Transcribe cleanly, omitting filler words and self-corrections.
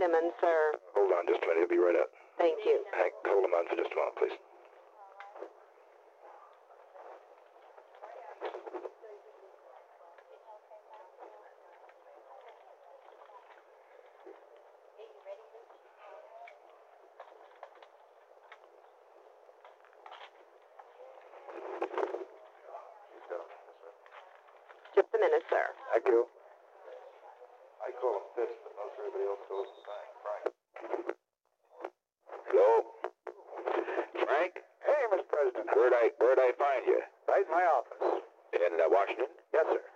Simmons, sir. Hold on just a minute. He'll be right up. Thank you. Hank, hold him on for just a moment, please. Just a minute, sir. Thank you. I call him Fitz, but most everybody else calls him Frank. Hello? Frank? Hey, Mr. President. Where'd I find you? Right in my office. In Washington? Yes, sir.